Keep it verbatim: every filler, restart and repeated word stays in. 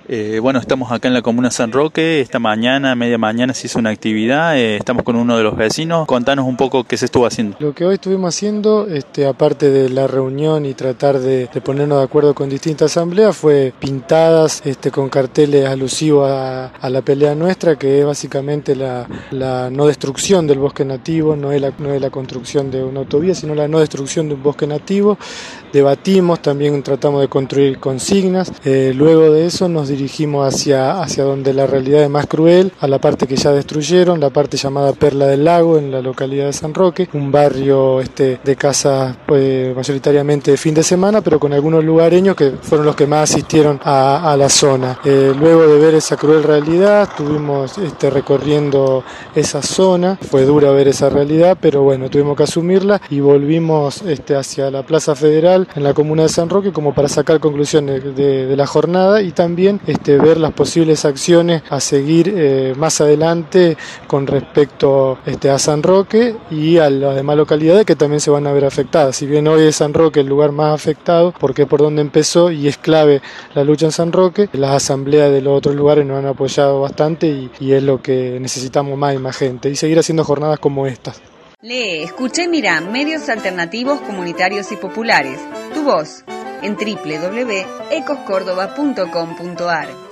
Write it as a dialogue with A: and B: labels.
A: Eh, bueno, estamos acá en la comuna San Roque. Esta mañana, media mañana, se hizo una actividad. Eh, estamos con uno de los vecinos. Contanos un poco qué se estuvo haciendo.
B: Lo que hoy estuvimos haciendo, este, aparte de la reunión y tratar de, de ponernos de acuerdo con distintas asambleas, fue pintadas este, con carteles alusivos a, a la pelea nuestra, que es básicamente la, la no destrucción del bosque nativo, no es, la, no es la construcción de una autovía, sino la no destrucción de un bosque nativo. Debatimos, también tratamos de construir consignas. Eh, luego de eso nos dirigimos hacia, hacia donde la realidad es más cruel, a la parte que ya destruyeron, la parte llamada Perla del Lago, en la localidad de San Roque, un barrio este, de casas pues, mayoritariamente de fin de semana, pero con algunos lugareños que fueron los que más asistieron a, a la zona. Eh, luego de ver esa cruel realidad, estuvimos este, recorriendo esa zona, fue duro ver esa realidad, pero bueno, tuvimos que asumirla y volvimos este, hacia la Plaza Federal en la comuna de San Roque como para sacar conclusiones de, de la jornada y también este, ver las posibles acciones a seguir eh, más adelante con respecto este, a San Roque y a las demás localidades que también se van a ver afectadas. Si bien hoy es San Roque el lugar más afectado, porque es por donde empezó y es clave la lucha en San Roque, las asambleas de los otros lugares nos han apoyado bastante y, y es lo que necesitamos más y más gente, y seguir haciendo jornadas como estas.
C: Lee, escucha y mira medios alternativos, comunitarios y populares. Tu voz en doble u doble u doble u punto ecos córdoba punto com punto a r.